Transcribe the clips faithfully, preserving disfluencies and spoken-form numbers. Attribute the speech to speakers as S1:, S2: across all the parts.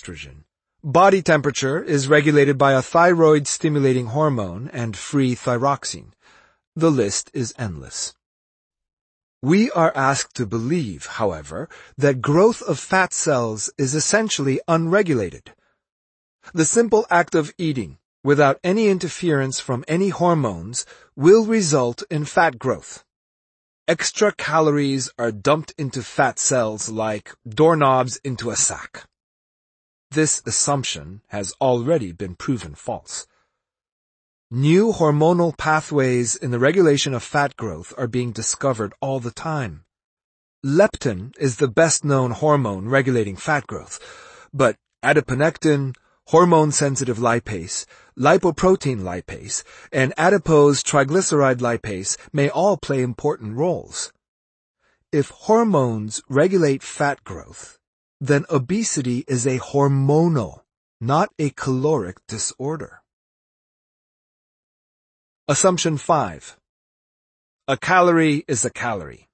S1: estrogen. Body temperature is regulated by a thyroid-stimulating hormone and free thyroxine. The list is endless. We are asked to believe, however, that growth of fat cells is essentially unregulated. The simple act of eating, without any interference from any hormones, will result in fat growth. Extra calories are dumped into fat cells like doorknobs into a sack. This assumption has already been proven false. New hormonal pathways in the regulation of fat growth are being discovered all the time. Leptin is the best-known hormone regulating fat growth, but adiponectin, hormone-sensitive lipase, lipoprotein lipase, and adipose triglyceride lipase may all play important roles. If hormones regulate fat growth, then obesity is a hormonal, not a caloric disorder. Assumption five. A calorie is a calorie.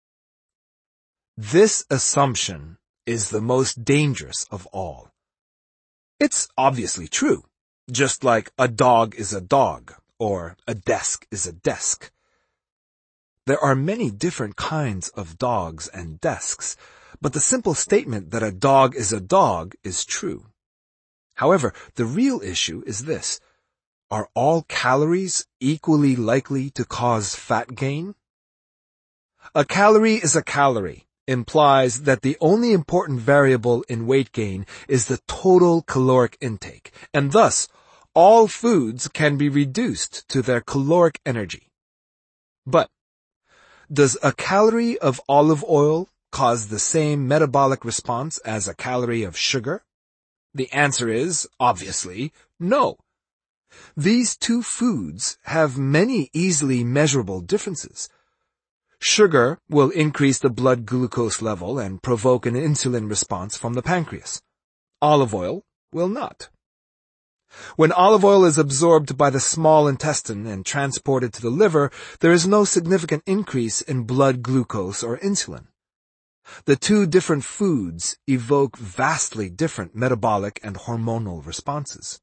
S1: This assumption is the most dangerous of all. It's obviously true, just like a dog is a dog, or a desk is a desk. There are many different kinds of dogs and desks, but the simple statement that a dog is a dog is true. However, the real issue is this. Are all calories equally likely to cause fat gain? A calorie is a calorie implies that the only important variable in weight gain is the total caloric intake, and thus all foods can be reduced to their caloric energy. But does a calorie of olive oil cause the same metabolic response as a calorie of sugar? The answer is, obviously, no. These two foods have many easily measurable differences. Sugar will increase the blood glucose level and provoke an insulin response from the pancreas. Olive oil will not. When olive oil is absorbed by the small intestine and transported to the liver, there is no significant increase in blood glucose or insulin. The two different foods evoke vastly different metabolic and hormonal responses.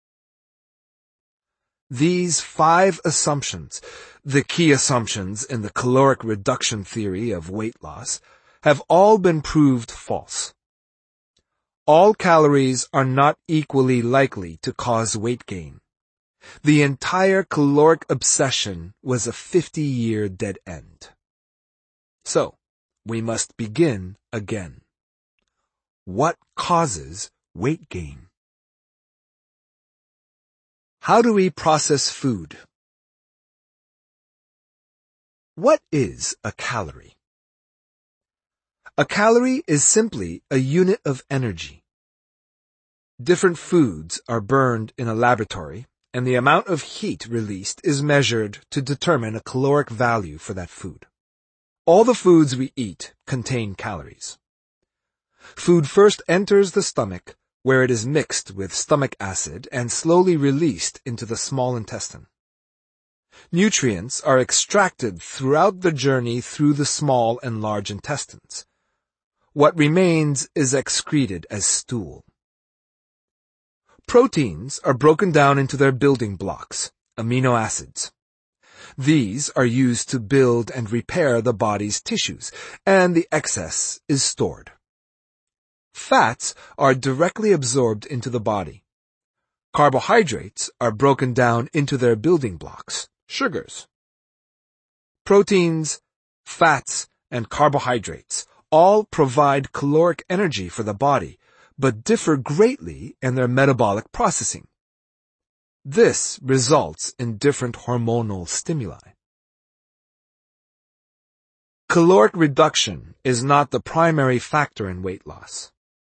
S1: These five assumptions, the key assumptions in the caloric reduction theory of weight loss, have all been proved false. All calories are not equally likely to cause weight gain. The entire caloric obsession was a fifty-year dead end. So, we must begin again. What causes weight gain? How do we process food? What is a calorie? A calorie is simply a unit of energy. Different foods are burned in a laboratory, and the amount of heat released is measured to determine a caloric value for that food. All the foods we eat contain calories. Food first enters the stomach, where it is mixed with stomach acid and slowly released into the small intestine. Nutrients are extracted throughout the journey through the small and large intestines. What remains is excreted as stool. Proteins are broken down into their building blocks, amino acids. These are used to build and repair the body's tissues, and the excess is stored. Fats are directly absorbed into the body. Carbohydrates are broken down into their building blocks, sugars. Proteins, fats, and carbohydrates all provide caloric energy for the body, but differ greatly in their metabolic processing. This results in different hormonal stimuli. Caloric reduction is not the primary factor in weight loss.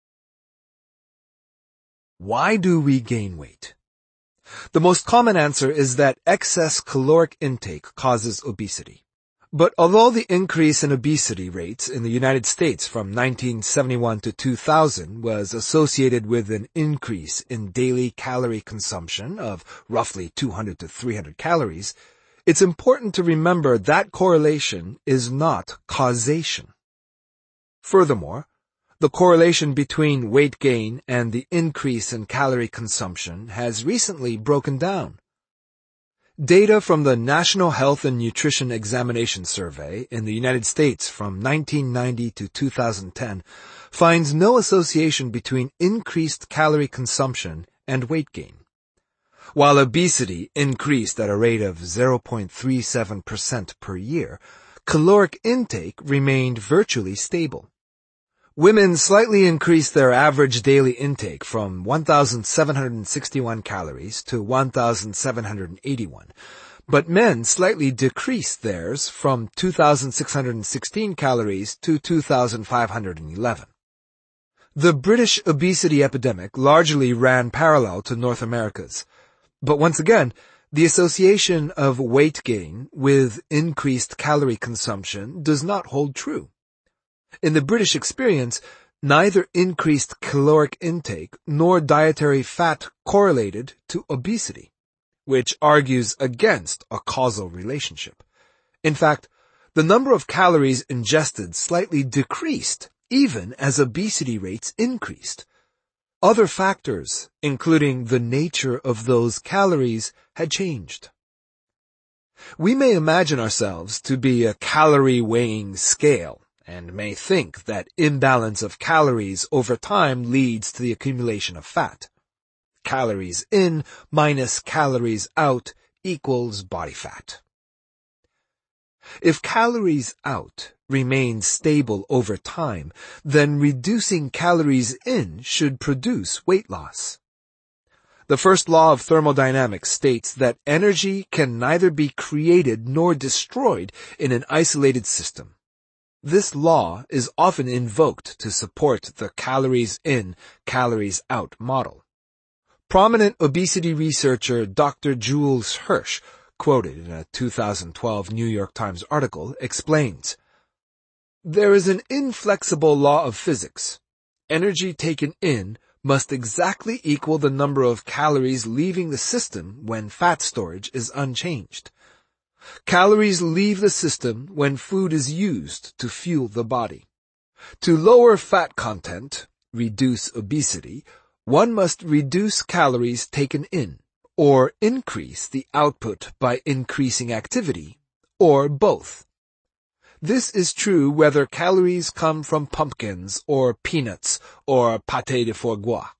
S1: Why do we gain weight? The most common answer is that excess caloric intake causes obesity. But although the increase in obesity rates in the United States from nineteen seventy-one to two thousand was associated with an increase in daily calorie consumption of roughly two hundred to three hundred calories, it's important to remember that correlation is not causation. Furthermore, The correlation between weight gain and the increase in calorie consumption has recently broken down. Data from the National Health and Nutrition Examination Survey in the United States from nineteen ninety to two thousand ten finds no association between increased calorie consumption and weight gain. While obesity increased at a rate of zero point three seven percent per year, caloric intake remained virtually stable. Women slightly increased their average daily intake from one thousand seven hundred sixty-one calories to one thousand seven hundred eighty-one, but men slightly decreased theirs from two thousand six hundred sixteen calories to two thousand five hundred eleven. The British obesity epidemic largely ran parallel to North America's, but once again, the association of weight gain with increased calorie consumption does not hold true. In the British experience, neither increased caloric intake nor dietary fat correlated to obesity, which argues against a causal relationship. In fact, the number of calories ingested slightly decreased even as obesity rates increased. Other factors, including the nature of those calories, had changed. We may imagine ourselves to be a calorie-weighing scale, and may think that imbalance of calories over time leads to the accumulation of fat. Calories in minus calories out equals body fat. If calories out remain stable over time, then reducing calories in should produce weight loss. The first law of thermodynamics states that energy can neither be created nor destroyed in an isolated system. This law is often invoked to support the calories in, calories out model. Prominent obesity researcher Doctor Jules Hirsch, quoted in a two thousand twelve New York Times article, explains, "There is an inflexible law of physics. Energy taken in must exactly equal the number of calories leaving the system when fat storage is unchanged. Calories leave the system when food is used to fuel the body. To lower fat content, reduce obesity, one must reduce calories taken in, or increase the output by increasing activity, or both. This is true whether calories come from pumpkins or peanuts or pâté de foie gras."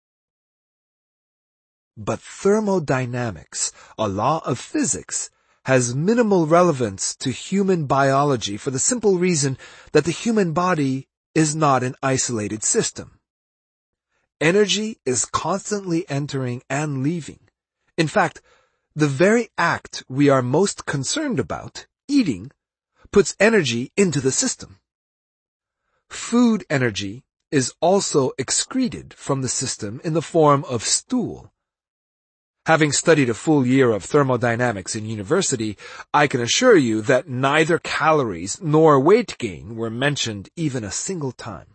S1: But thermodynamics, a law of physics, has minimal relevance to human biology for the simple reason that the human body is not an isolated system. Energy is constantly entering and leaving. In fact, the very act we are most concerned about, eating, puts energy into the system. Food energy is also excreted from the system in the form of stool. Having studied a full year of thermodynamics in university, I can assure you that neither calories nor weight gain were mentioned even a single time.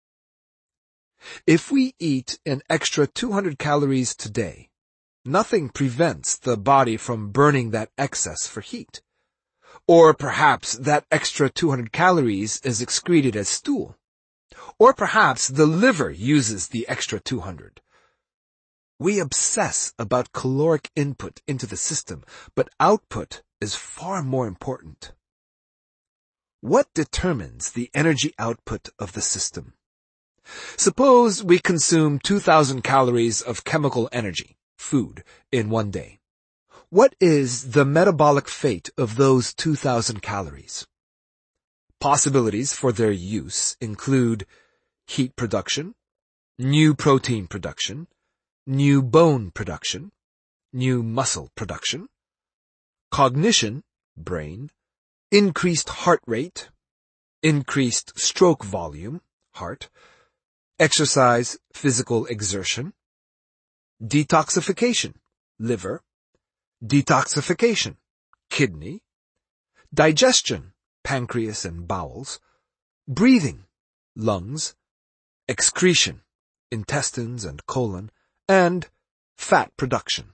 S1: If we eat an extra two hundred calories today, nothing prevents the body from burning that excess for heat. Or perhaps that extra two hundred calories is excreted as stool. Or perhaps the liver uses the extra two hundred. We obsess about caloric input into the system, but output is far more important. What determines the energy output of the system? Suppose we consume two thousand calories of chemical energy, food, in one day. What is the metabolic fate of those two thousand calories? Possibilities for their use include heat production, new protein production, new bone production, new muscle production, cognition, brain, increased heart rate, increased stroke volume, heart, exercise, physical exertion, detoxification, liver, detoxification, kidney, digestion, pancreas and bowels, breathing, lungs, excretion, intestines and colon, and fat production.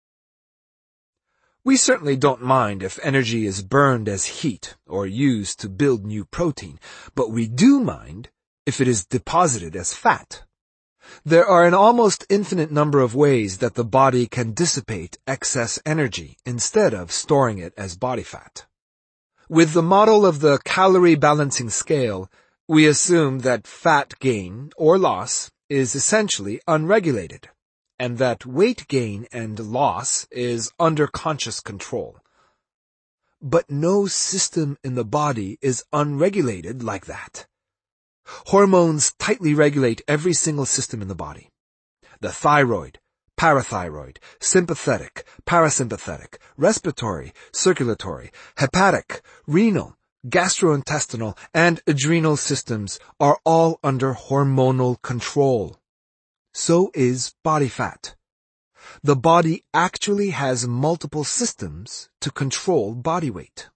S1: We certainly don't mind if energy is burned as heat or used to build new protein, but we do mind if it is deposited as fat. There are an almost infinite number of ways that the body can dissipate excess energy instead of storing it as body fat. With the model of the calorie balancing scale, we assume that fat gain or loss is essentially unregulated, and that weight gain and loss is under conscious control. But no system in the body is unregulated like that. Hormones tightly regulate every single system in the body. The thyroid, parathyroid, sympathetic, parasympathetic, respiratory, circulatory, hepatic, renal, gastrointestinal, and adrenal systems are all under hormonal control. So is body fat. The body actually has multiple systems to control body weight.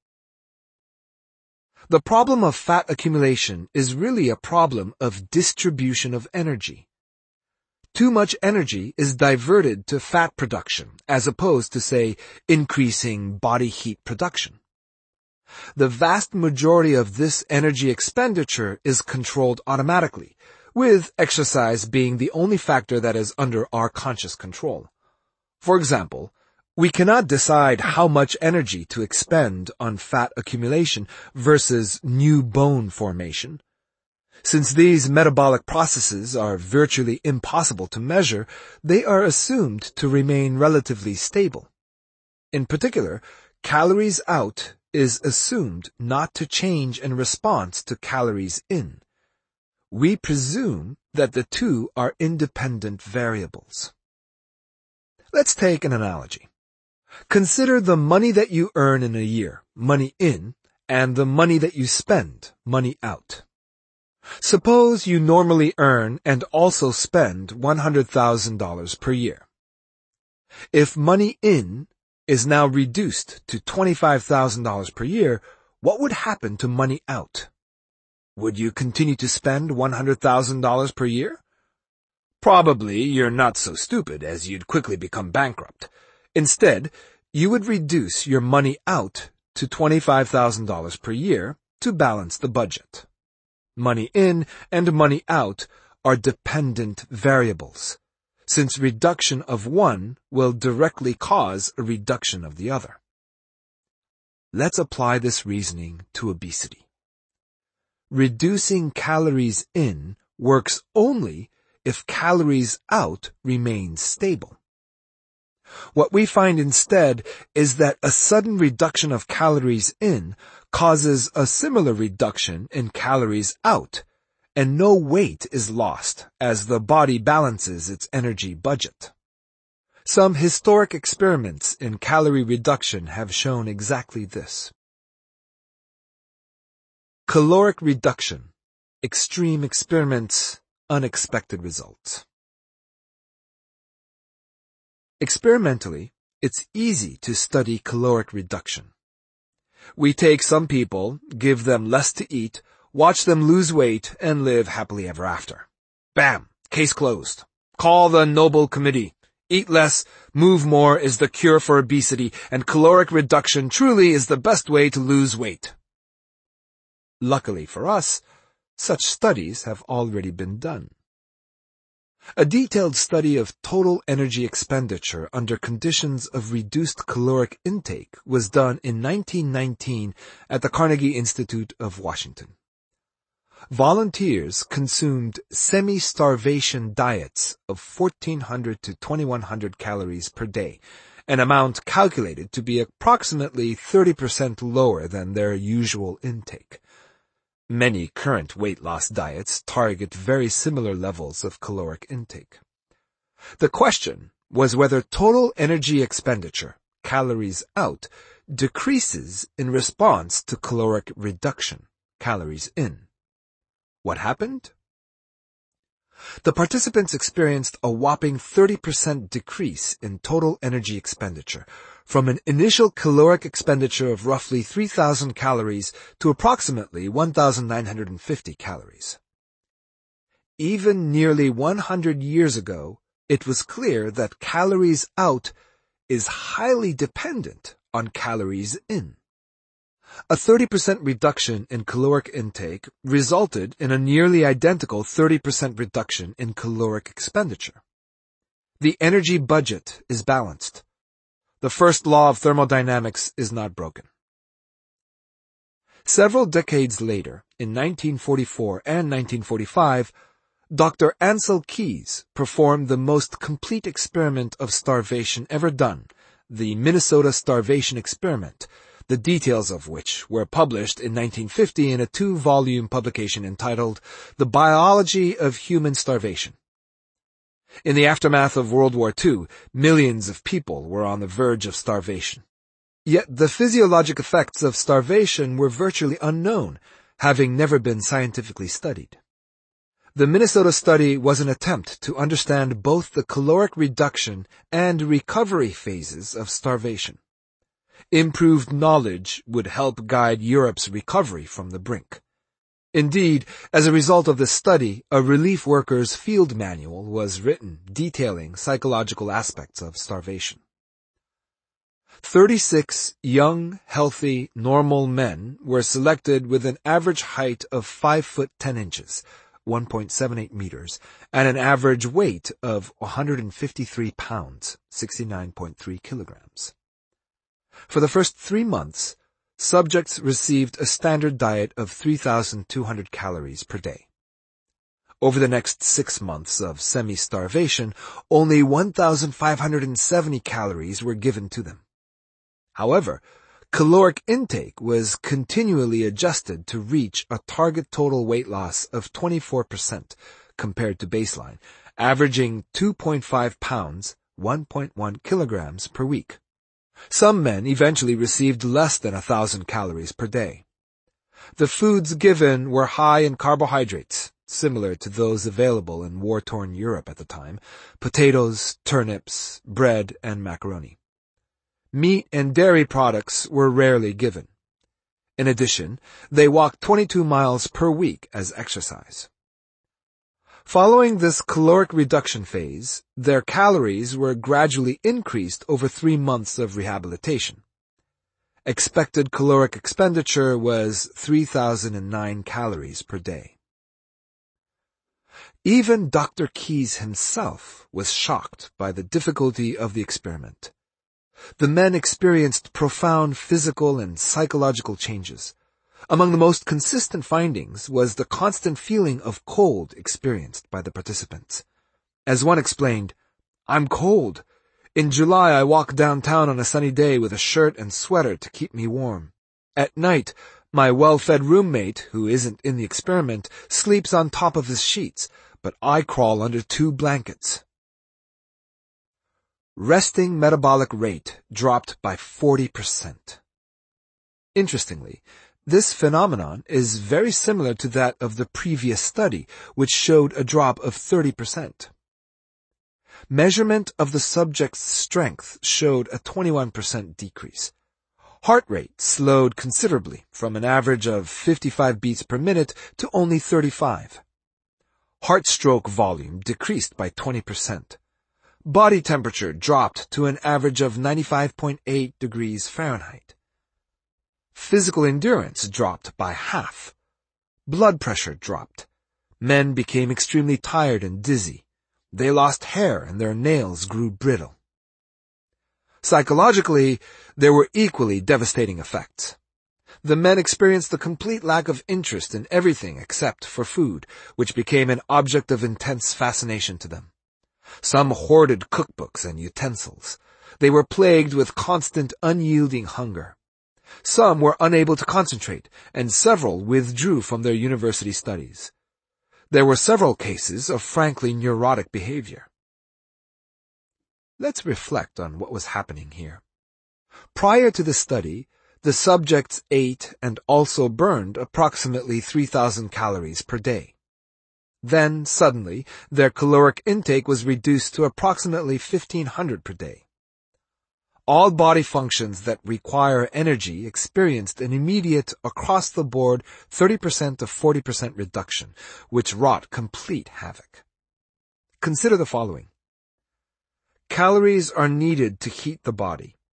S1: The problem of fat accumulation is really a problem of distribution of energy. Too much energy is diverted to fat production, as opposed to, say, increasing body heat production. The vast majority of this energy expenditure is controlled automatically, with exercise being the only factor that is under our conscious control. For example, we cannot decide how much energy to expend on fat accumulation versus new bone formation. Since these metabolic processes are virtually impossible to measure, they are assumed to remain relatively stable. In particular, calories out is assumed not to change in response to calories in. We presume that the two are independent variables. Let's take an analogy. Consider the money that you earn in a year, money in, and the money that you spend, money out. Suppose you normally earn and also spend one hundred thousand dollars per year. If money in is now reduced to twenty-five thousand dollars per year, what would happen to money out? Would you continue to spend one hundred thousand dollars per year? Probably you're not so stupid, as you'd quickly become bankrupt. Instead, you would reduce your money out to twenty-five thousand dollars per year to balance the budget. Money in and money out are dependent variables, since reduction of one will directly cause a reduction of the other. Let's apply this reasoning to obesity. Reducing calories in works only if calories out remain stable. What we find instead is that a sudden reduction of calories in causes a similar reduction in calories out, and no weight is lost as the body balances its energy budget. Some historic experiments in calorie reduction have shown exactly this. Caloric reduction, extreme experiments, unexpected results. Experimentally, it's easy to study caloric reduction. We take some people, give them less to eat, watch them lose weight, and live happily ever after. Bam! Case closed. Call the Nobel Committee. Eat less, move more is the cure for obesity, and caloric reduction truly is the best way to lose weight. Luckily for us, such studies have already been done. A detailed study of total energy expenditure under conditions of reduced caloric intake was done in nineteen nineteen at the Carnegie Institute of Washington. Volunteers consumed semi-starvation diets of fourteen hundred to twenty-one hundred calories per day, an amount calculated to be approximately thirty percent lower than their usual intake. Many current weight loss diets target very similar levels of caloric intake. The question was whether total energy expenditure, calories out, decreases in response to caloric reduction, calories in. What happened? The participants experienced a whopping thirty percent decrease in total energy expenditure, from an initial caloric expenditure of roughly three thousand calories to approximately one thousand nine hundred fifty calories. Even nearly one hundred years ago, it was clear that calories out is highly dependent on calories in. A thirty percent reduction in caloric intake resulted in a nearly identical thirty percent reduction in caloric expenditure. The energy budget is balanced. The first law of thermodynamics is not broken. Several decades later, in nineteen forty-four and nineteen forty-five, Doctor Ancel Keys performed the most complete experiment of starvation ever done, the Minnesota Starvation Experiment, the details of which were published in nineteen fifty in a two-volume publication entitled The Biology of Human Starvation. In the aftermath of World War Two, millions of people were on the verge of starvation. Yet the physiologic effects of starvation were virtually unknown, having never been scientifically studied. The Minnesota study was an attempt to understand both the caloric reduction and recovery phases of starvation. Improved knowledge would help guide Europe's recovery from the brink. Indeed, as a result of this study, a relief workers' field manual was written detailing psychological aspects of starvation. Thirty-six young, healthy, normal men were selected with an average height of five foot ten inches, one point seven eight meters, and an average weight of one hundred fifty-three pounds, sixty-nine point three kilograms. For the first three months, subjects received a standard diet of three thousand two hundred calories per day. Over the next six months of semi-starvation, only one thousand five hundred seventy calories were given to them. However, caloric intake was continually adjusted to reach a target total weight loss of twenty-four percent compared to baseline, averaging two point five pounds, one point one kilograms per week. Some men eventually received less than a thousand calories per day. The foods given were high in carbohydrates, similar to those available in war-torn Europe at the time: potatoes, turnips, bread, and macaroni. Meat and dairy products were rarely given. In addition, they walked twenty-two miles per week as exercise. Following this caloric reduction phase, their calories were gradually increased over three months of rehabilitation. Expected caloric expenditure was three thousand nine calories per day. Even Doctor Keys himself was shocked by the difficulty of the experiment. The men experienced profound physical and psychological changes. Among the most consistent findings was the constant feeling of cold experienced by the participants. As one explained, "I'm cold. In July I walk downtown on a sunny day with a shirt and sweater to keep me warm. At night, my well-fed roommate, who isn't in the experiment, sleeps on top of his sheets, but I crawl under two blankets." Resting metabolic rate dropped by forty percent. Interestingly, this phenomenon is very similar to that of the previous study, which showed a drop of thirty percent. Measurement of the subject's strength showed a twenty-one percent decrease. Heart rate slowed considerably from an average of fifty-five beats per minute to only thirty-five. Heart stroke volume decreased by twenty percent. Body temperature dropped to an average of ninety-five point eight degrees Fahrenheit. Physical endurance dropped by half. Blood pressure dropped. Men became extremely tired and dizzy. They lost hair and their nails grew brittle. Psychologically, there were equally devastating effects. The men experienced the complete lack of interest in everything except for food, which became an object of intense fascination to them. Some hoarded cookbooks and utensils. They were plagued with constant, unyielding hunger. Some were unable to concentrate, and several withdrew from their university studies. There were several cases of frankly neurotic behavior. Let's reflect on what was happening here. Prior to the study, the subjects ate and also burned approximately three thousand calories per day. Then, suddenly, their caloric intake was reduced to approximately fifteen hundred per day. All body functions that require energy experienced an immediate, across-the-board thirty percent to forty percent reduction, which wrought complete havoc. Consider the following. Calories are needed to heat the body.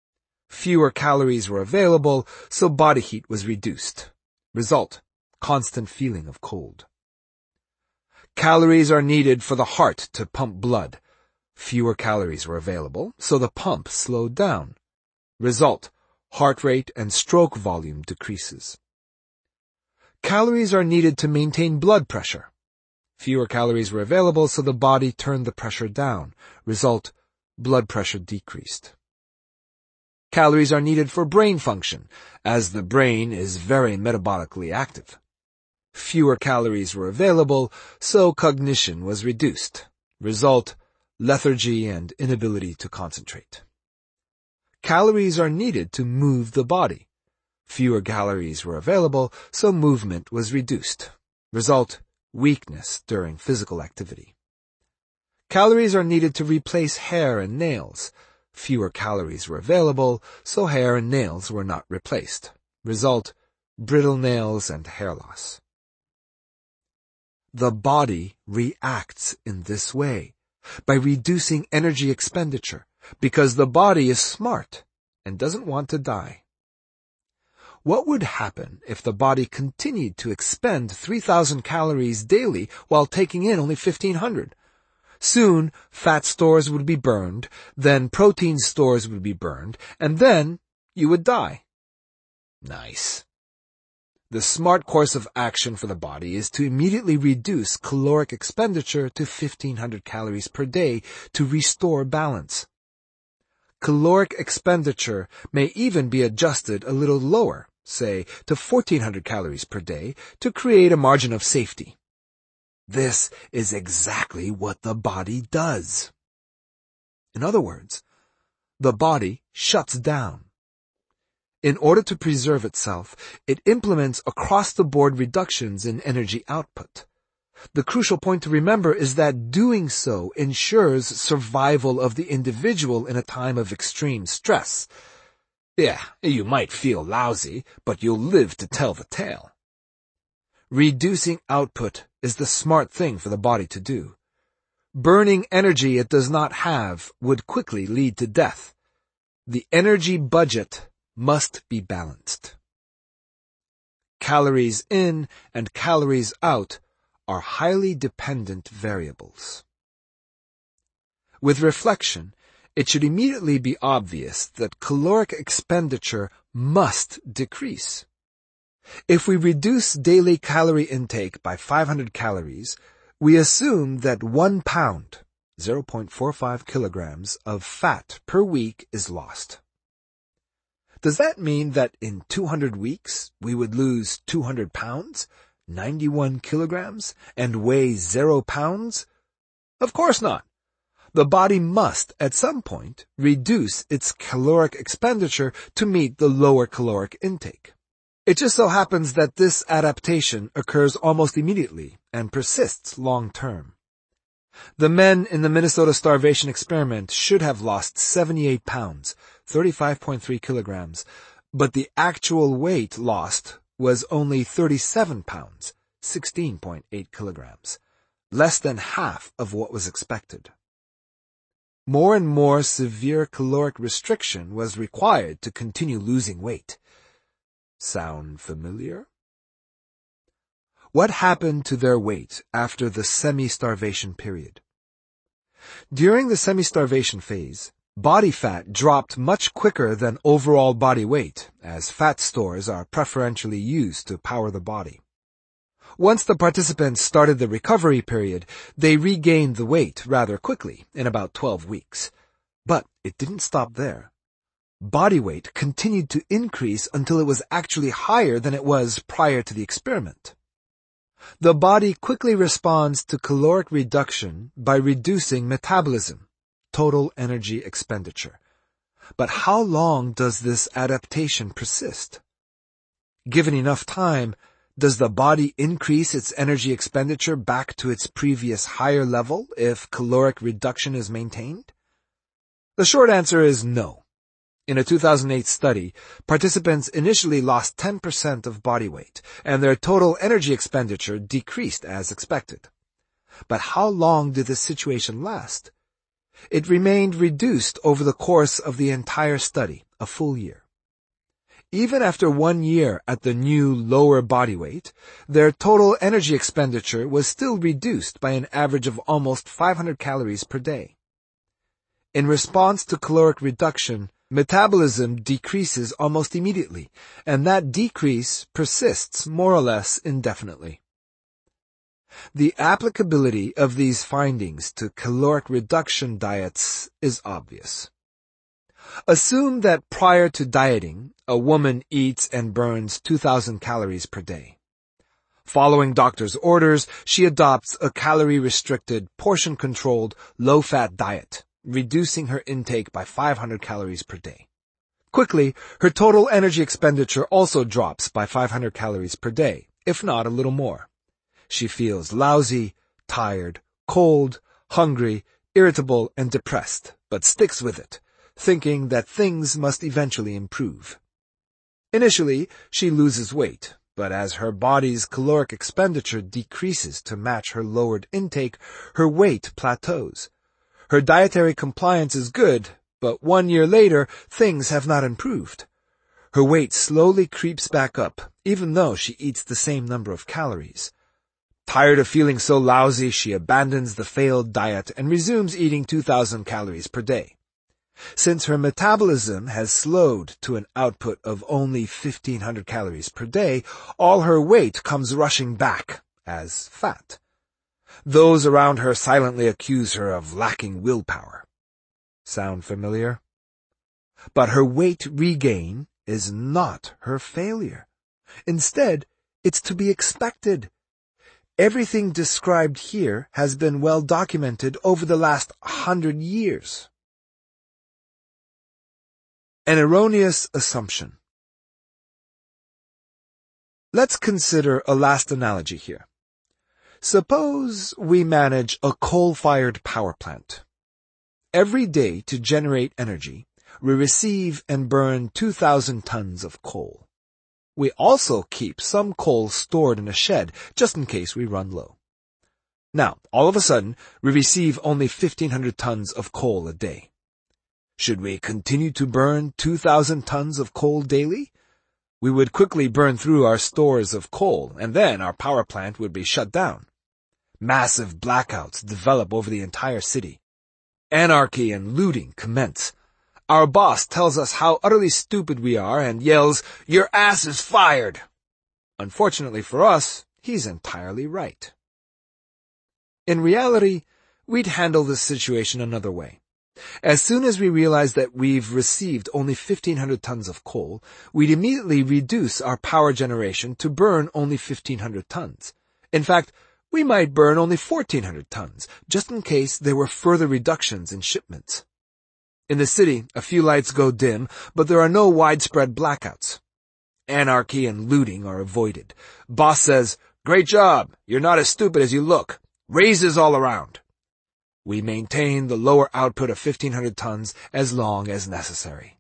S1: Fewer calories were available, so body heat was reduced. Result: constant feeling of cold. Calories are needed for the heart to pump blood. Fewer calories were available, so the pump slowed down. Result: heart rate and stroke volume decreases. Calories are needed to maintain blood pressure. Fewer calories were available, so the body turned the pressure down. Result: blood pressure decreased. Calories are needed for brain function, as the brain is very metabolically active. Fewer calories were available, so cognition was reduced. Result: lethargy and inability to concentrate. Calories are needed to move the body. Fewer calories were available, so movement was reduced. Result: weakness during physical activity. Calories are needed to replace hair and nails. Fewer calories were available, so hair and nails were not replaced. Result: brittle nails and hair loss. The body reacts in this way, by reducing energy expenditure, because the body is smart and doesn't want to die. What would happen if the body continued to expend three thousand calories daily while taking in only fifteen hundred? Soon, fat stores would be burned, then protein stores would be burned, and then you would die. Nice. The smart course of action for the body is to immediately reduce caloric expenditure to fifteen hundred calories per day to restore balance. Caloric expenditure may even be adjusted a little lower, say to fourteen hundred calories per day, to create a margin of safety. This is exactly what the body does. In other words, the body shuts down. In order to preserve itself, it implements across-the-board reductions in energy output. The crucial point to remember is that doing so ensures survival of the individual in a time of extreme stress. Yeah, you might feel lousy, but you'll live to tell the tale. Reducing output is the smart thing for the body to do. Burning energy it does not have would quickly lead to death. The energy budget must be balanced. Calories in and calories out are highly dependent variables. With reflection, it should immediately be obvious that caloric expenditure must decrease. If we reduce daily calorie intake by five hundred calories, we assume that one pound, zero point four five kilograms, of fat per week is lost. Does that mean that in two hundred weeks we would lose two hundred pounds, ninety-one kilograms, and weigh zero pounds? Of course not. The body must, at some point, reduce its caloric expenditure to meet the lower caloric intake. It just so happens that this adaptation occurs almost immediately and persists long term. The men in the Minnesota starvation experiment should have lost seventy-eight pounds, thirty-five point three kilograms, but the actual weight lost was only thirty-seven pounds, sixteen point eight kilograms, less than half of what was expected. More and more severe caloric restriction was required to continue losing weight. Sound familiar? What happened to their weight after the semi-starvation period? During the semi-starvation phase, body fat dropped much quicker than overall body weight, as fat stores are preferentially used to power the body. Once the participants started the recovery period, they regained the weight rather quickly, in about twelve weeks. But it didn't stop there. Body weight continued to increase until it was actually higher than it was prior to the experiment. The body quickly responds to caloric reduction by reducing metabolism, total energy expenditure. But how long does this adaptation persist? Given enough time, does the body increase its energy expenditure back to its previous higher level if caloric reduction is maintained? The short answer is no. In a two thousand eight study, participants initially lost ten percent of body weight, and their total energy expenditure decreased as expected. But how long did this situation last? It remained reduced over the course of the entire study, a full year. Even after one year at the new lower body weight, their total energy expenditure was still reduced by an average of almost five hundred calories per day. In response to caloric reduction, metabolism decreases almost immediately, and that decrease persists more or less indefinitely. The applicability of these findings to caloric reduction diets is obvious. Assume that prior to dieting, a woman eats and burns two thousand calories per day. Following doctor's orders, she adopts a calorie-restricted, portion-controlled, low-fat diet, reducing her intake by five hundred calories per day. Quickly, her total energy expenditure also drops by five hundred calories per day, if not a little more. She feels lousy, tired, cold, hungry, irritable, and depressed, but sticks with it, thinking that things must eventually improve. Initially, she loses weight, but as her body's caloric expenditure decreases to match her lowered intake, her weight plateaus. Her dietary compliance is good, but one year later, things have not improved. Her weight slowly creeps back up, even though she eats the same number of calories. Tired of feeling so lousy, she abandons the failed diet and resumes eating two thousand calories per day. Since her metabolism has slowed to an output of only fifteen hundred calories per day, all her weight comes rushing back as fat. Those around her silently accuse her of lacking willpower. Sound familiar? But her weight regain is not her failure. Instead, it's to be expected. Everything described here has been well documented over the last hundred years. An erroneous assumption. Let's consider a last analogy here. Suppose we manage a coal-fired power plant. Every day to generate energy, we receive and burn two thousand tons of coal. We also keep some coal stored in a shed, just in case we run low. Now, all of a sudden, we receive only fifteen hundred tons of coal a day. Should we continue to burn two thousand tons of coal daily? We would quickly burn through our stores of coal, and then our power plant would be shut down. Massive blackouts develop over the entire city. Anarchy and looting commence. Our boss tells us how utterly stupid we are and yells, "Your ass is fired!" Unfortunately for us, he's entirely right. In reality, we'd handle this situation another way. As soon as we realize that we've received only fifteen hundred tons of coal, we'd immediately reduce our power generation to burn only fifteen hundred tons. In fact, we might burn only fourteen hundred tons, just in case there were further reductions in shipments. In the city, a few lights go dim, but there are no widespread blackouts. Anarchy and looting are avoided. Boss says, "Great job, you're not as stupid as you look. Raises all around." We maintain the lower output of fifteen hundred tons as long as necessary.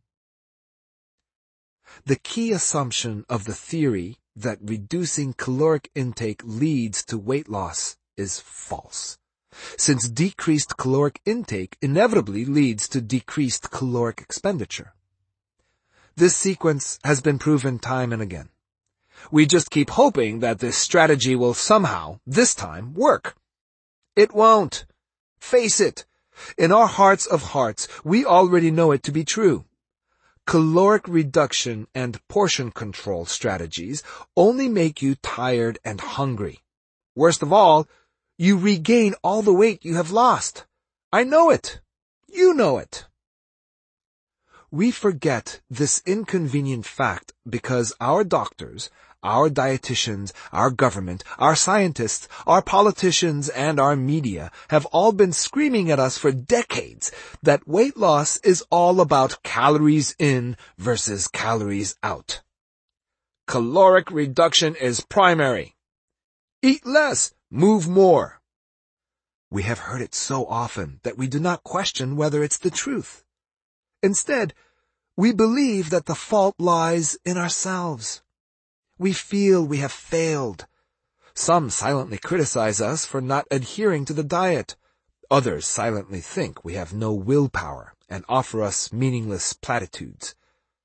S1: The key assumption of the theory that reducing caloric intake leads to weight loss is false, since decreased caloric intake inevitably leads to decreased caloric expenditure. This sequence has been proven time and again. We just keep hoping that this strategy will somehow, this time, work. It won't. Face it. In our hearts of hearts, we already know it to be true. Caloric reduction and portion control strategies only make you tired and hungry. Worst of all, you regain all the weight you have lost. I know it. You know it. We forget this inconvenient fact because our doctors, our dietitians, our government, our scientists, our politicians, and our media have all been screaming at us for decades that weight loss is all about calories in versus calories out. Caloric reduction is primary. Eat less, move more. We have heard it so often that we do not question whether it's the truth. Instead, we believe that the fault lies in ourselves. We feel we have failed. Some silently criticize us for not adhering to the diet. Others silently think we have no willpower and offer us meaningless platitudes.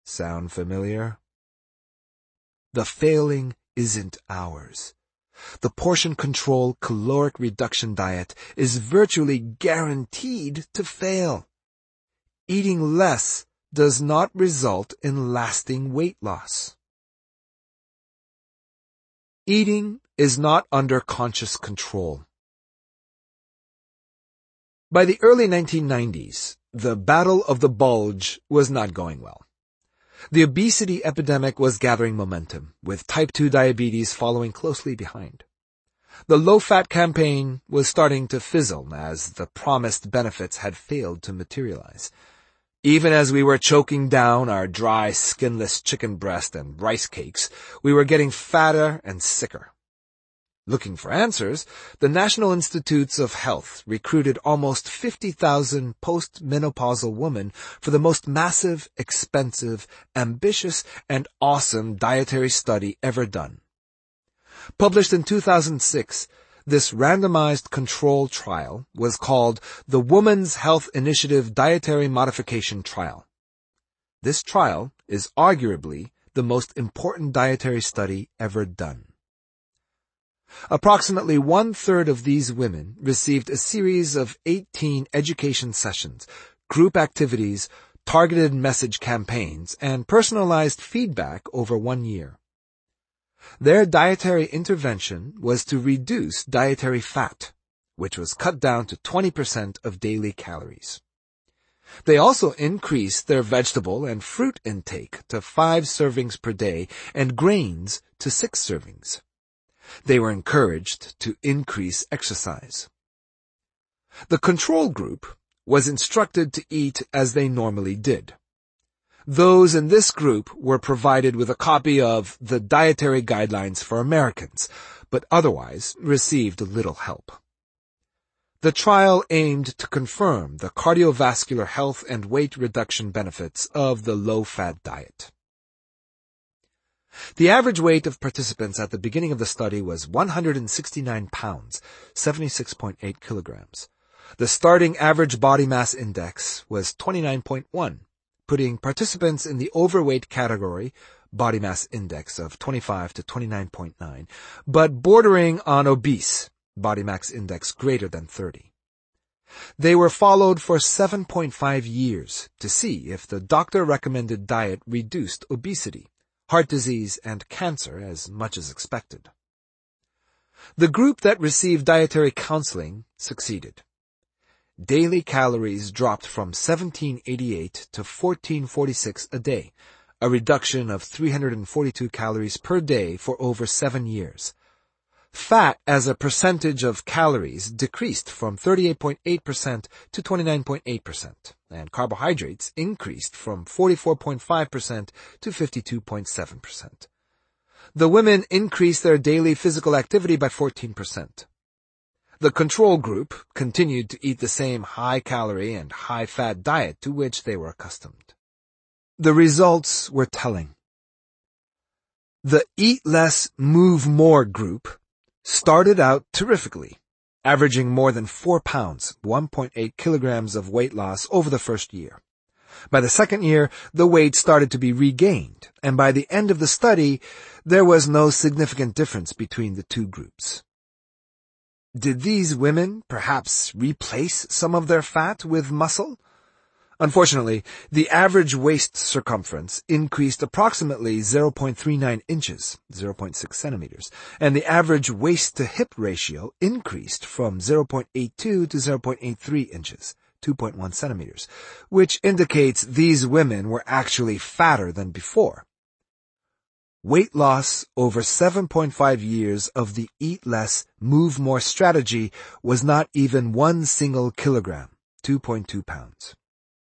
S1: Sound familiar? The failing isn't ours. The portion control caloric reduction diet is virtually guaranteed to fail. Eating less does not result in lasting weight loss. Eating is not under conscious control. By the early nineteen nineties, the battle of the bulge was not going well. The obesity epidemic was gathering momentum, with type two diabetes following closely behind. The low-fat campaign was starting to fizzle as the promised benefits had failed to materialize. Even as we were choking down our dry, skinless chicken breast and rice cakes, we were getting fatter and sicker. Looking for answers, the National Institutes of Health recruited almost fifty thousand post-menopausal women for the most massive, expensive, ambitious, and awesome dietary study ever done. Published in two thousand six, this randomized control trial was called the Women's Health Initiative Dietary Modification Trial. This trial is arguably the most important dietary study ever done. Approximately one-third of these women received a series of eighteen education sessions, group activities, targeted message campaigns, and personalized feedback over one year. Their dietary intervention was to reduce dietary fat, which was cut down to twenty percent of daily calories. They also increased their vegetable and fruit intake to five servings per day and grains to six servings. They were encouraged to increase exercise. The control group was instructed to eat as they normally did. Those in this group were provided with a copy of the Dietary Guidelines for Americans, but otherwise received little help. The trial aimed to confirm the cardiovascular health and weight reduction benefits of the low-fat diet. The average weight of participants at the beginning of the study was one hundred sixty-nine pounds, seventy-six point eight kilograms. The starting average body mass index was twenty-nine point one, putting participants in the overweight category, body mass index of twenty-five to twenty-nine point nine, but bordering on obese, body mass index greater than thirty. They were followed for seven point five years to see if the doctor-recommended diet reduced obesity, heart disease, and cancer as much as expected. The group that received dietary counseling succeeded. Daily calories dropped from seventeen eighty-eight to fourteen forty-six a day, a reduction of three hundred forty-two calories per day for over seven years. Fat as a percentage of calories decreased from thirty-eight point eight percent to twenty-nine point eight percent, and carbohydrates increased from forty-four point five percent to fifty-two point seven percent. The women increased their daily physical activity by fourteen percent. The control group continued to eat the same high-calorie and high-fat diet to which they were accustomed. The results were telling. The Eat Less, Move More group started out terrifically, averaging more than four pounds, one point eight kilograms of weight loss over the first year. By the second year, the weight started to be regained, and by the end of the study, there was no significant difference between the two groups. Did these women perhaps replace some of their fat with muscle? Unfortunately, the average waist circumference increased approximately zero point three nine inches, zero point six centimeters, and the average waist-to-hip ratio increased from zero point eight two to zero point eight three inches, two point one centimeters, which indicates these women were actually fatter than before. Weight loss over seven point five years of the Eat Less, Move More strategy was not even one single kilogram, two point two pounds.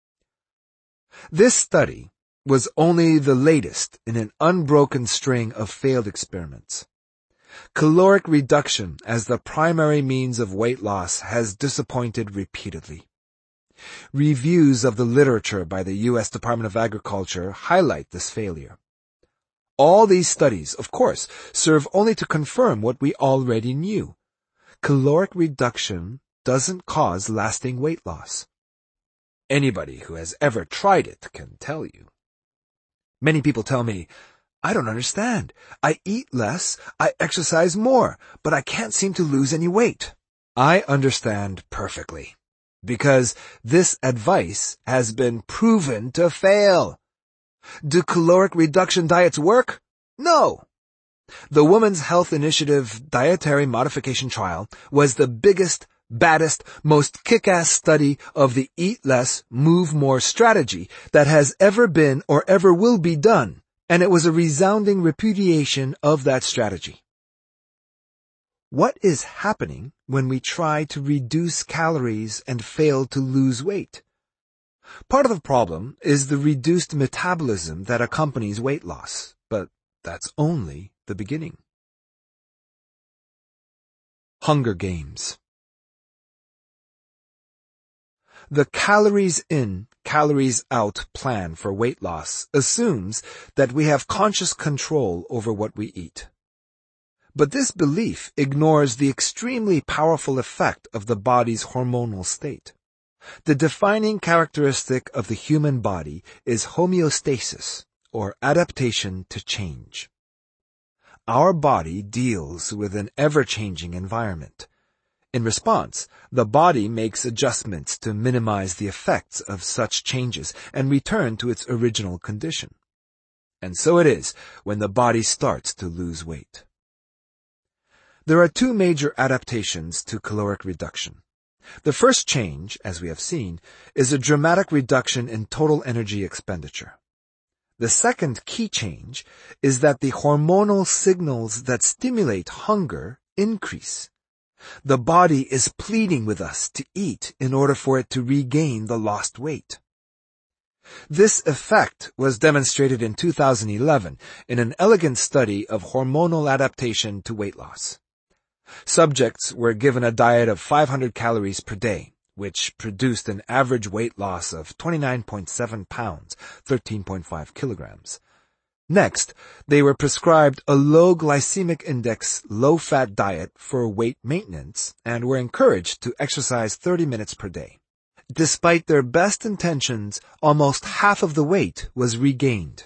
S1: This study was only the latest in an unbroken string of failed experiments. Caloric reduction as the primary means of weight loss has disappointed repeatedly. Reviews of the literature by the U S Department of Agriculture highlight this failure. All these studies, of course, serve only to confirm what we already knew. Caloric reduction doesn't cause lasting weight loss. Anybody who has ever tried it can tell you. Many people tell me, I don't understand. I eat less, I exercise more, but I can't seem to lose any weight. I understand perfectly, because this advice has been proven to fail. Do caloric reduction diets work? No. The Women's Health Initiative Dietary Modification Trial was the biggest, baddest, most kick-ass study of the Eat Less, Move More strategy that has ever been or ever will be done, and it was a resounding repudiation of that strategy. What is happening when we try to reduce calories and fail to lose weight? Part of the problem is the reduced metabolism that accompanies weight loss, but that's only the beginning. Hunger Games. The calories in, calories out plan for weight loss assumes that we have conscious control over what we eat. But this belief ignores the extremely powerful effect of the body's hormonal state. The defining characteristic of the human body is homeostasis, or adaptation to change. Our body deals with an ever-changing environment. In response, the body makes adjustments to minimize the effects of such changes and return to its original condition. And so it is when the body starts to lose weight. There are two major adaptations to caloric reduction. The first change, as we have seen, is a dramatic reduction in total energy expenditure. The second key change is that the hormonal signals that stimulate hunger increase. The body is pleading with us to eat in order for it to regain the lost weight. This effect was demonstrated in two thousand eleven in an elegant study of hormonal adaptation to weight loss. Subjects were given a diet of five hundred calories per day, which produced an average weight loss of twenty-nine point seven pounds, thirteen point five kilograms. Next, they were prescribed a low glycemic index, low-fat diet for weight maintenance and were encouraged to exercise thirty minutes per day. Despite their best intentions, almost half of the weight was regained.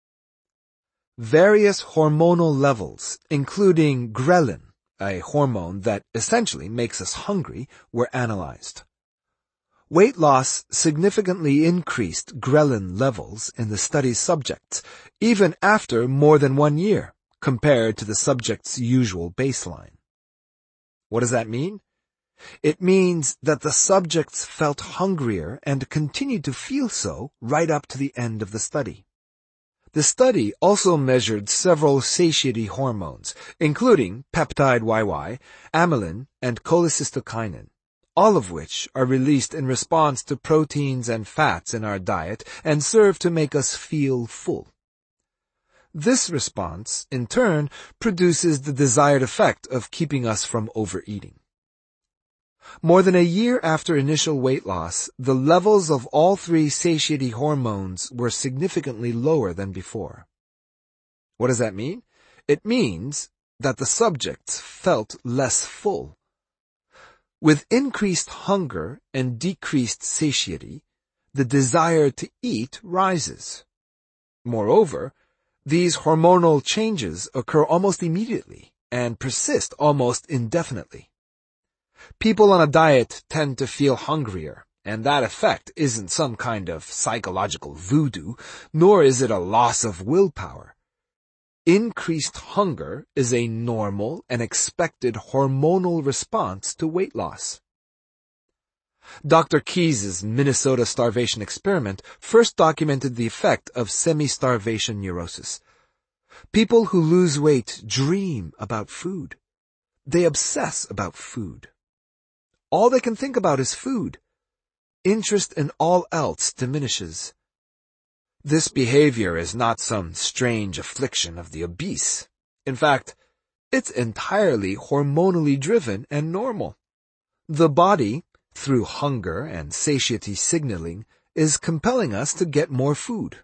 S1: Various hormonal levels, including ghrelin, a hormone that essentially makes us hungry, were analyzed. Weight loss significantly increased ghrelin levels in the study's subjects, even after more than one year, compared to the subject's usual baseline. What does that mean? It means that the subjects felt hungrier and continued to feel so right up to the end of the study. The study also measured several satiety hormones, including peptide Y Y, amylin, and cholecystokinin, all of which are released in response to proteins and fats in our diet and serve to make us feel full. This response, in turn, produces the desired effect of keeping us from overeating. More than a year after initial weight loss, the levels of all three satiety hormones were significantly lower than before. What does that mean? It means that the subjects felt less full. With increased hunger and decreased satiety, the desire to eat rises. Moreover, these hormonal changes occur almost immediately and persist almost indefinitely. People on a diet tend to feel hungrier, and that effect isn't some kind of psychological voodoo, nor is it a loss of willpower. Increased hunger is a normal and expected hormonal response to weight loss. Doctor Keyes' Minnesota starvation experiment first documented the effect of semi-starvation neurosis. People who lose weight dream about food. They obsess about food. All they can think about is food. Interest in all else diminishes. This behavior is not some strange affliction of the obese. In fact, it's entirely hormonally driven and normal. The body, through hunger and satiety signaling, is compelling us to get more food.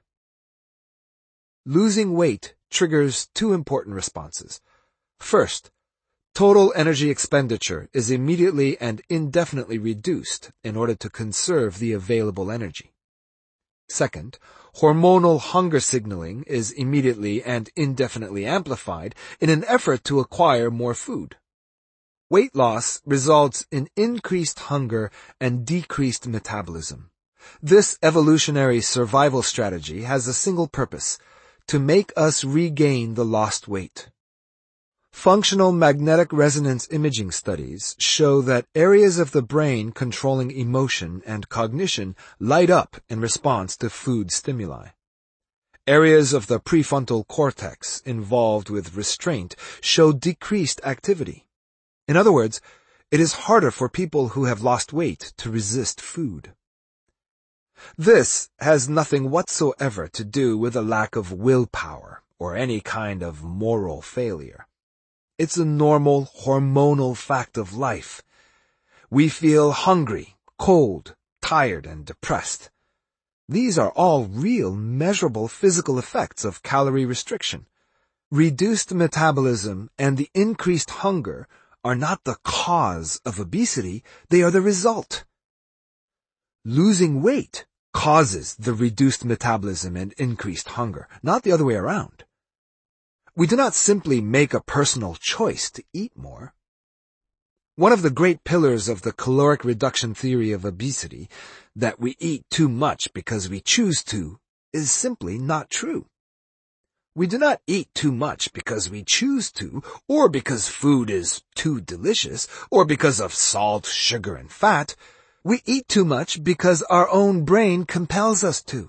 S1: Losing weight triggers two important responses. First, total energy expenditure is immediately and indefinitely reduced in order to conserve the available energy. Second, hormonal hunger signaling is immediately and indefinitely amplified in an effort to acquire more food. Weight loss results in increased hunger and decreased metabolism. This evolutionary survival strategy has a single purpose: to make us regain the lost weight. Functional magnetic resonance imaging studies show that areas of the brain controlling emotion and cognition light up in response to food stimuli. Areas of the prefrontal cortex involved with restraint show decreased activity. In other words, it is harder for people who have lost weight to resist food. This has nothing whatsoever to do with a lack of willpower or any kind of moral failure. It's a normal hormonal fact of life. We feel hungry, cold, tired, and depressed. These are all real, measurable physical effects of calorie restriction. Reduced metabolism and the increased hunger are not the cause of obesity, they are the result. Losing weight causes the reduced metabolism and increased hunger, not the other way around. We do not simply make a personal choice to eat more. One of the great pillars of the caloric reduction theory of obesity, that we eat too much because we choose to, is simply not true. We do not eat too much because we choose to, or because food is too delicious, or because of salt, sugar, and fat. We eat too much because our own brain compels us to.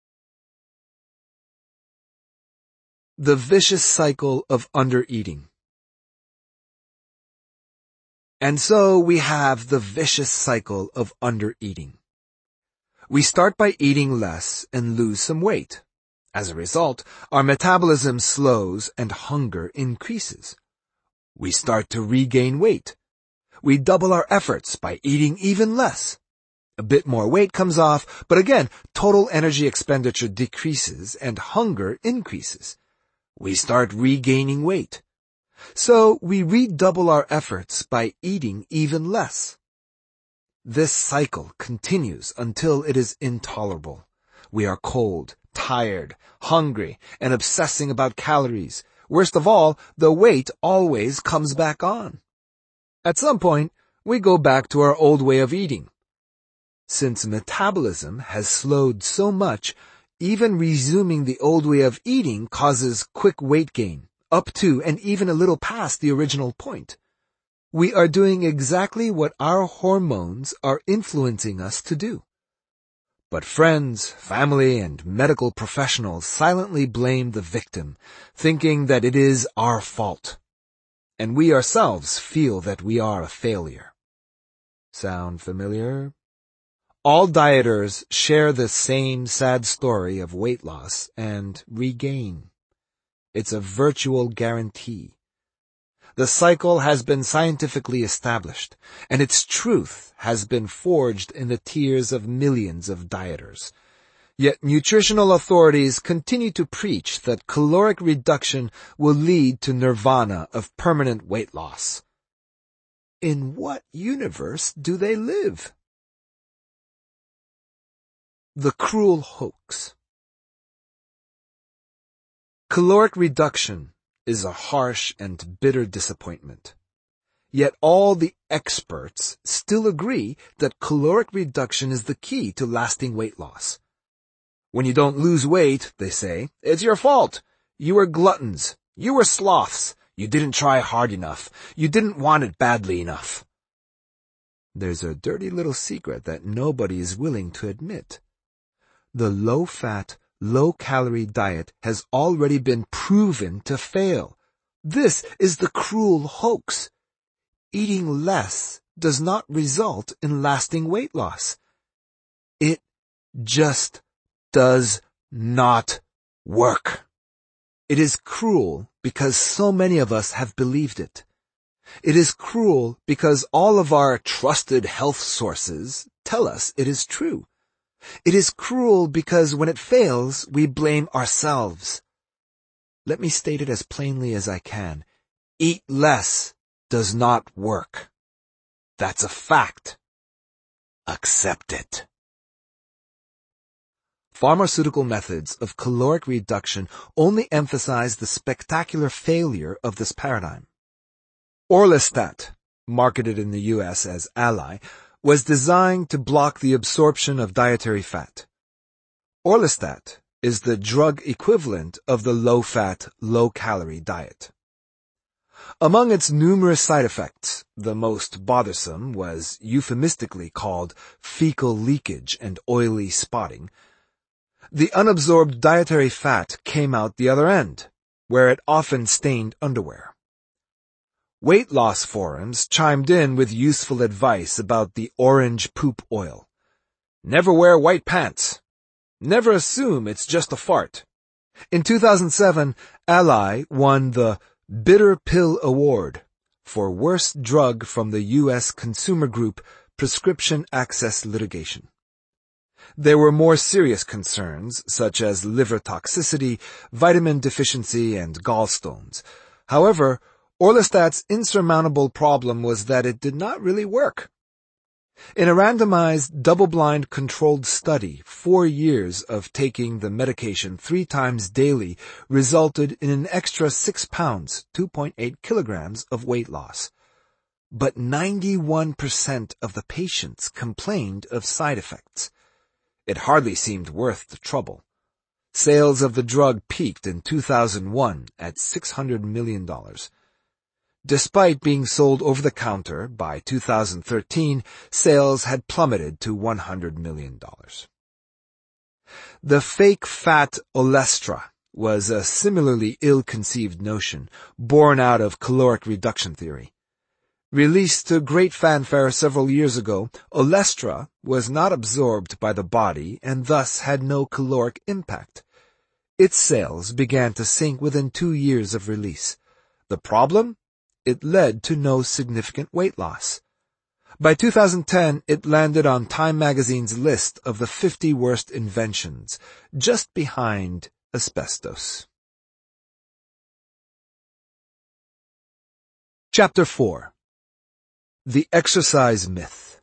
S1: The vicious cycle of undereating. And so we have the vicious cycle of undereating. We start by eating less and lose some weight. As a result, our metabolism slows and hunger increases. We start to regain weight. We double our efforts by eating even less. A bit more weight comes off, but again, total energy expenditure decreases and hunger increases. We start regaining weight. So we redouble our efforts by eating even less. This cycle continues until it is intolerable. We are cold, tired, hungry, and obsessing about calories. Worst of all, the weight always comes back on. At some point, we go back to our old way of eating. Since metabolism has slowed so much, even resuming the old way of eating causes quick weight gain, up to and even a little past the original point. We are doing exactly what our hormones are influencing us to do. But friends, family, and medical professionals silently blame the victim, thinking that it is our fault. And we ourselves feel that we are a failure. Sound familiar? All dieters share the same sad story of weight loss and regain. It's a virtual guarantee. The cycle has been scientifically established, and its truth has been forged in the tears of millions of dieters. Yet nutritional authorities continue to preach that caloric reduction will lead to nirvana of permanent weight loss. In what universe do they live? The cruel hoax. Caloric reduction is a harsh and bitter disappointment. Yet all the experts still agree that caloric reduction is the key to lasting weight loss. When you don't lose weight, they say, it's your fault. You were gluttons. You were sloths. You didn't try hard enough. You didn't want it badly enough. There's a dirty little secret that nobody is willing to admit. The low-fat, low-calorie diet has already been proven to fail. This is the cruel hoax. Eating less does not result in lasting weight loss. It just does not work. It is cruel because so many of us have believed it. It is cruel because all of our trusted health sources tell us it is true. It is cruel because when it fails, we blame ourselves. Let me state it as plainly as I can. Eat less does not work. That's a fact. Accept it. Pharmaceutical methods of caloric reduction only emphasize the spectacular failure of this paradigm. Orlistat, marketed in the U S as Ally, was designed to block the absorption of dietary fat. Orlistat is the drug equivalent of the low-fat, low-calorie diet. Among its numerous side effects, the most bothersome was euphemistically called fecal leakage and oily spotting. The unabsorbed dietary fat came out the other end, where it often stained underwear. Weight loss forums chimed in with useful advice about the orange poop oil. Never wear white pants. Never assume it's just a fart. In two thousand seven, Ally won the Bitter Pill Award for worst drug from the U S consumer group Prescription Access Litigation. There were more serious concerns, such as liver toxicity, vitamin deficiency, and gallstones. However, Orlistat's insurmountable problem was that it did not really work. In a randomized, double-blind controlled study, four years of taking the medication three times daily resulted in an extra six pounds, two point eight kilograms of weight loss. But ninety-one percent of the patients complained of side effects. It hardly seemed worth the trouble. Sales of the drug peaked in two thousand one at six hundred million dollars. Despite being sold over-the-counter, by two thousand thirteen, sales had plummeted to one hundred million dollars. The fake fat olestra was a similarly ill-conceived notion, born out of caloric reduction theory. Released to great fanfare several years ago, olestra was not absorbed by the body and thus had no caloric impact. Its sales began to sink within two years of release. The problem? It led to no significant weight loss. By two thousand ten, it landed on Time magazine's list of the fifty worst inventions, just behind asbestos. Chapter four. The Exercise Myth.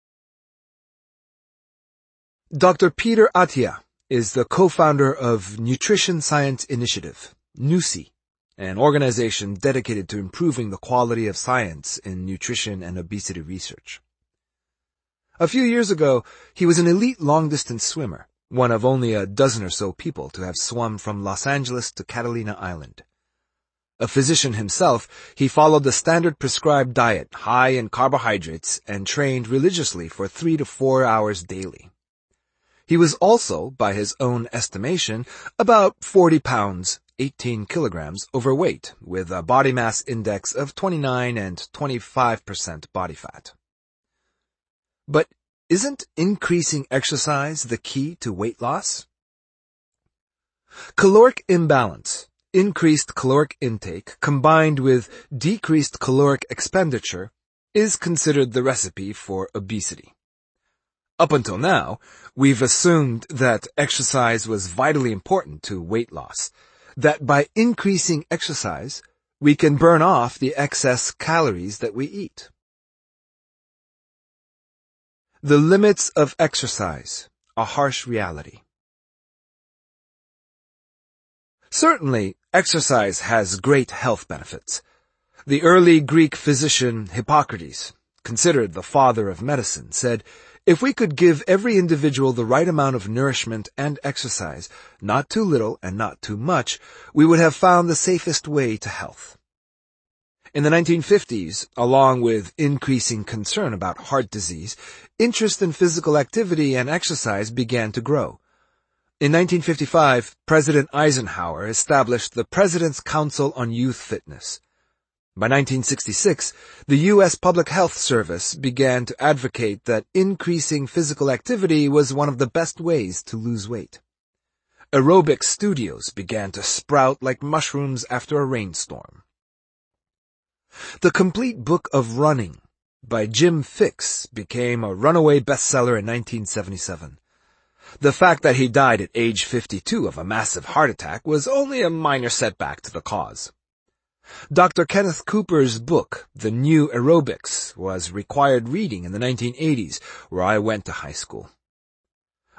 S1: Doctor Peter Attia is the co-founder of Nutrition Science Initiative, NUSI, an organization dedicated to improving the quality of science in nutrition and obesity research. A few years ago, he was an elite long-distance swimmer, one of only a dozen or so people to have swum from Los Angeles to Catalina Island. A physician himself, he followed the standard prescribed diet, high in carbohydrates, and trained religiously for three to four hours daily. He was also, by his own estimation, about forty pounds, eighteen kilograms overweight, with a body mass index of twenty-nine and twenty-five percent body fat. But isn't increasing exercise the key to weight loss? Caloric imbalance, increased caloric intake combined with decreased caloric expenditure, is considered the recipe for obesity. Up until now, we've assumed that exercise was vitally important to weight loss, that by increasing exercise, we can burn off the excess calories that we eat. The limits of exercise, a harsh reality. Certainly, exercise has great health benefits. The early Greek physician Hippocrates, considered the father of medicine, said, "If we could give every individual the right amount of nourishment and exercise, not too little and not too much, we would have found the safest way to health." In the nineteen fifties, along with increasing concern about heart disease, interest in physical activity and exercise began to grow. In nineteen fifty-five, President Eisenhower established the President's Council on Youth Fitness. By nineteen sixty-six, the U S Public Health Service began to advocate that increasing physical activity was one of the best ways to lose weight. Aerobic studios began to sprout like mushrooms after a rainstorm. The Complete Book of Running by Jim Fixx became a runaway bestseller in nineteen seventy-seven. The fact that he died at age fifty-two of a massive heart attack was only a minor setback to the cause. Doctor Kenneth Cooper's book, The New Aerobics, was required reading in the nineteen eighties, where I went to high school.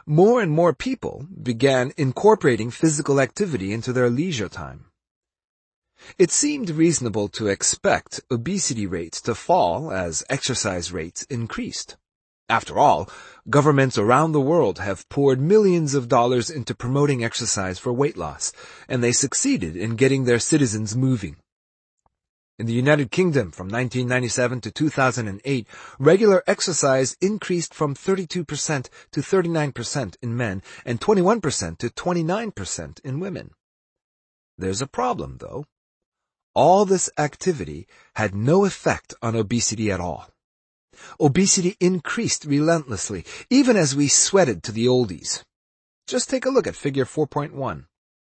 S1: more and more people began incorporating physical activity into their leisure time. It seemed reasonable to expect obesity rates to fall as exercise rates increased. After all, governments around the world have poured millions of dollars into promoting exercise for weight loss, and they succeeded in getting their citizens moving. In the United Kingdom, from nineteen ninety-seven to two thousand eight, regular exercise increased from thirty-two percent to thirty-nine percent in men and twenty-one percent to twenty-nine percent in women. There's a problem, though. All this activity had no effect on obesity at all. Obesity increased relentlessly, even as we sweated to the oldies. Just take a look at figure four point one.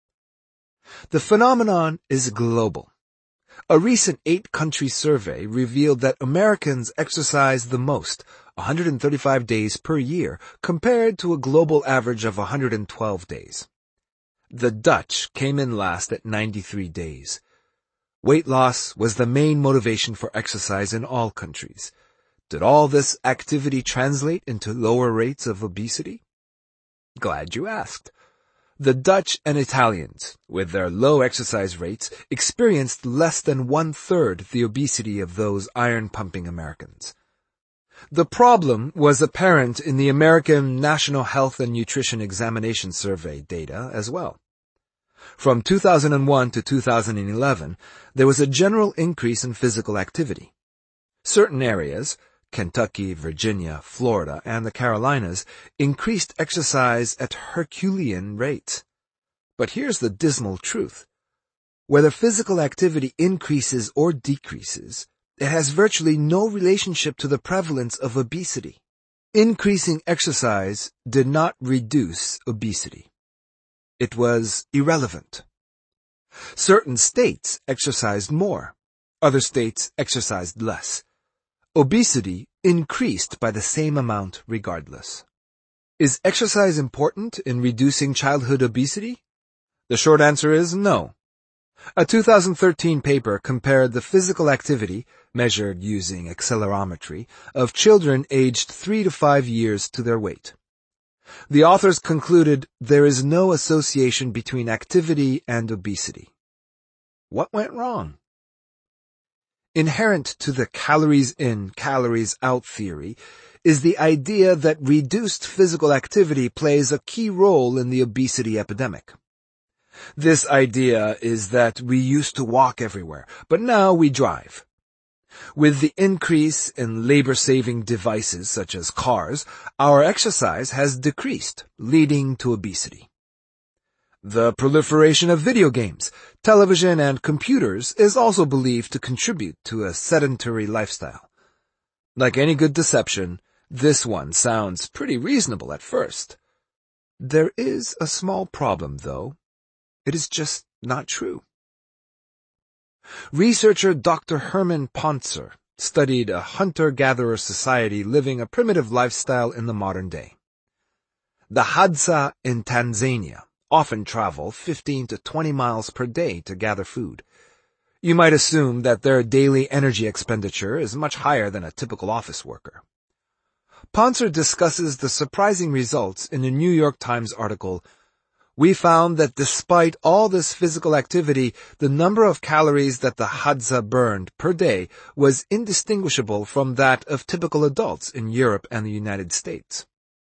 S1: The phenomenon is global. A recent eight-country survey revealed that Americans exercise the most, one hundred thirty-five days per year, compared to a global average of one hundred twelve days. The Dutch came in last at ninety-three days. Weight loss was the main motivation for exercise in all countries. Did all this activity translate into lower rates of obesity? Glad you asked. The Dutch and Italians, with their low exercise rates, experienced less than one-third the obesity of those iron-pumping Americans. The problem was apparent in the American National Health and Nutrition Examination Survey data as well. From two thousand one to two thousand eleven, there was a general increase in physical activity. Certain areas, Kentucky, Virginia, Florida, and the Carolinas, increased exercise at Herculean rates. But here's the dismal truth. Whether physical activity increases or decreases, it has virtually no relationship to the prevalence of obesity. Increasing exercise did not reduce obesity. It was irrelevant. Certain states exercised more. Other states exercised less. Obesity increased by the same amount regardless. Is exercise important in reducing childhood obesity? The short answer is no. A two thousand thirteen paper compared the physical activity, measured using accelerometry, of children aged three to five years to their weight. The authors concluded there is no association between activity and obesity. What went wrong? Inherent to the calories in, calories out theory is the idea that reduced physical activity plays a key role in the obesity epidemic. This idea is that we used to walk everywhere, but now we drive. With the increase in labor-saving devices such as cars, our exercise has decreased, leading to obesity. The proliferation of video games, television, and computers is also believed to contribute to a sedentary lifestyle. Like any good deception, this one sounds pretty reasonable at first. There is a small problem, though. It is just not true. Researcher Doctor Herman Pontzer studied a hunter-gatherer society living a primitive lifestyle in the modern day. The Hadza in Tanzania often travel fifteen to twenty miles per day to gather food. You might assume that their daily energy expenditure is much higher than a typical office worker. Pontzer discusses the surprising results in a New York Times article. We found that despite all this physical activity, the number of calories that the Hadza burned per day was indistinguishable from that of typical adults in Europe and the United States.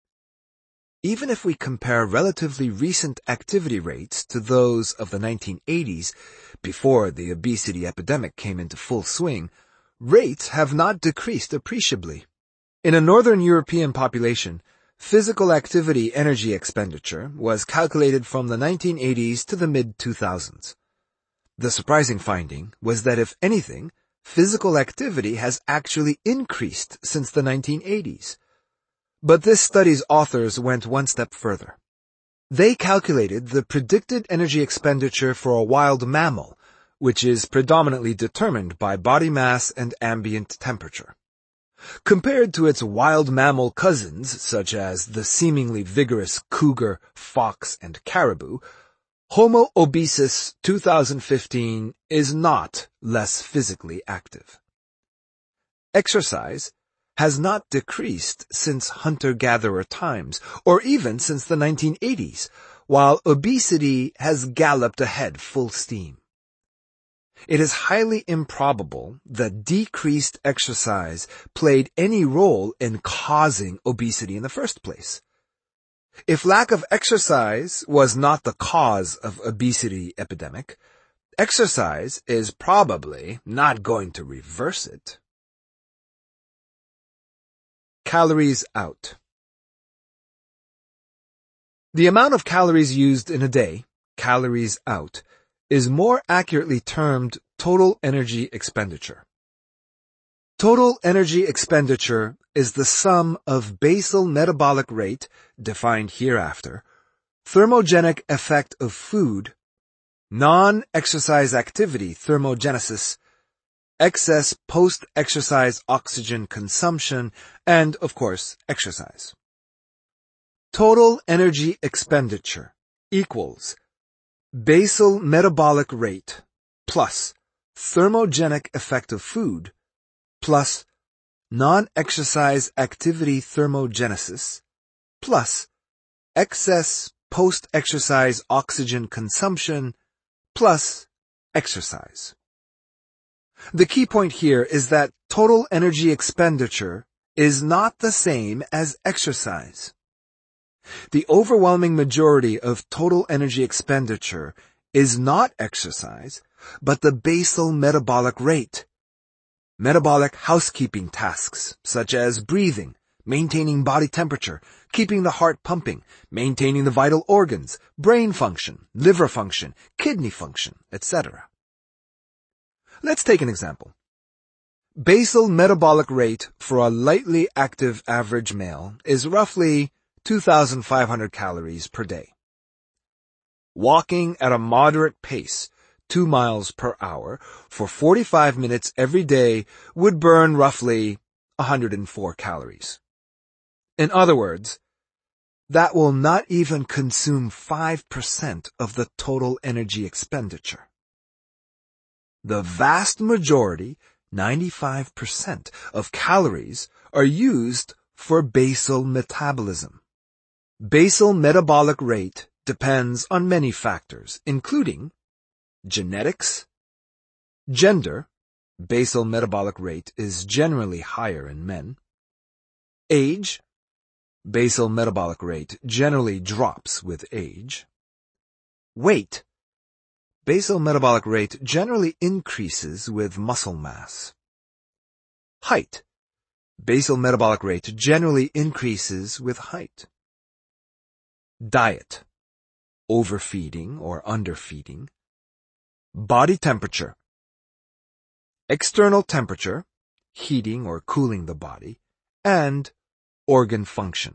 S1: Even if we compare relatively recent activity rates to those of the nineteen eighties, before the obesity epidemic came into full swing, rates have not decreased appreciably. In a Northern European population, physical activity energy expenditure was calculated from the nineteen eighties to the mid two thousands. The surprising finding was that if anything, physical activity has actually increased since the nineteen eighties. But this study's authors went one step further. They calculated the predicted energy expenditure for a wild mammal, which is predominantly determined by body mass and ambient temperature. Compared to its wild mammal cousins, such as the seemingly vigorous cougar, fox, and caribou, Homo obesus twenty fifteen is not less physically active. Exercise has not decreased since hunter-gatherer times, or even since the nineteen eighties, while obesity has galloped ahead full steam. It is highly improbable that decreased exercise played any role in causing obesity in the first place. If lack of exercise was not the cause of obesity epidemic, exercise is probably not going to reverse it. Calories out. The amount of calories used in a day, calories out, is more accurately termed total energy expenditure. Total energy expenditure is the sum of basal metabolic rate, defined hereafter, thermogenic effect of food, non-exercise activity thermogenesis, excess post-exercise oxygen consumption, and, of course, exercise. Total energy expenditure equals basal metabolic rate plus thermogenic effect of food plus non-exercise activity thermogenesis plus excess post-exercise oxygen consumption plus exercise. The key point here is that total energy expenditure is not the same as exercise. The overwhelming majority of total energy expenditure is not exercise, but the basal metabolic rate. Metabolic housekeeping tasks, such as breathing, maintaining body temperature, keeping the heart pumping, maintaining the vital organs, brain function, liver function, kidney function, et cetera. Let's take an example. Basal metabolic rate for a lightly active average male is roughly two thousand five hundred calories per day. Walking at a moderate pace, two miles per hour, for forty-five minutes every day would burn roughly one hundred four calories. In other words, that will not even consume five percent of the total energy expenditure. The vast majority, ninety-five percent, of calories are used for basal metabolism. Basal metabolic rate depends on many factors, including genetics, gender, basal metabolic rate is generally higher in men, age, basal metabolic rate generally drops with age, weight, basal metabolic rate generally increases with muscle mass, height, basal metabolic rate generally increases with height, diet, overfeeding or underfeeding, body temperature, external temperature, heating or cooling the body, and organ function.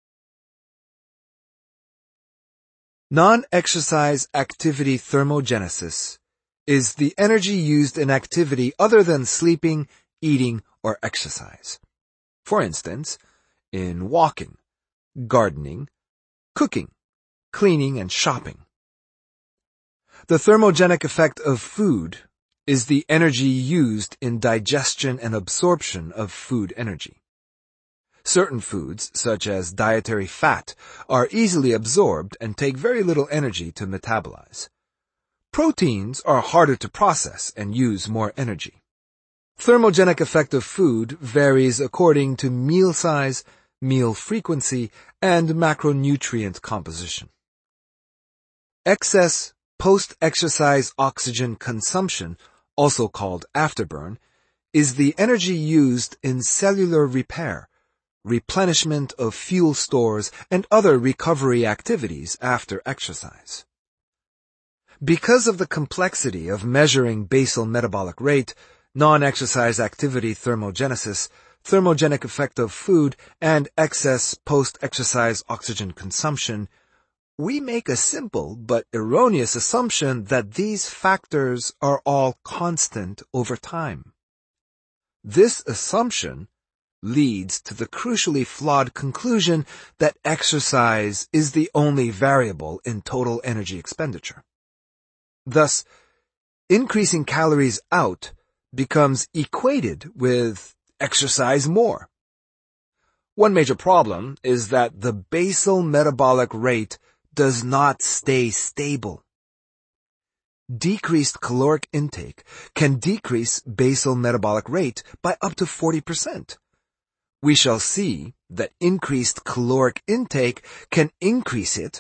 S1: Non-exercise activity thermogenesis is the energy used in activity other than sleeping, eating, or exercise. For instance, in walking, gardening, cooking, cleaning, and shopping. The thermogenic effect of food is the energy used in digestion and absorption of food energy. Certain foods, such as dietary fat, are easily absorbed and take very little energy to metabolize. Proteins are harder to process and use more energy. Thermogenic effect of food varies according to meal size, meal frequency, and macronutrient composition. Excess post-exercise oxygen consumption, also called afterburn, is the energy used in cellular repair, replenishment of fuel stores, and other recovery activities after exercise. Because of the complexity of measuring basal metabolic rate, non-exercise activity thermogenesis, thermogenic effect of food, and excess post-exercise oxygen consumption, we make a simple but erroneous assumption that these factors are all constant over time. This assumption leads to the crucially flawed conclusion that exercise is the only variable in total energy expenditure. Thus, increasing calories out becomes equated with exercise more, One major problem is that the basal metabolic rate does not stay stable. Decreased caloric intake can decrease basal metabolic rate by up to forty percent. We shall see that increased caloric intake can increase it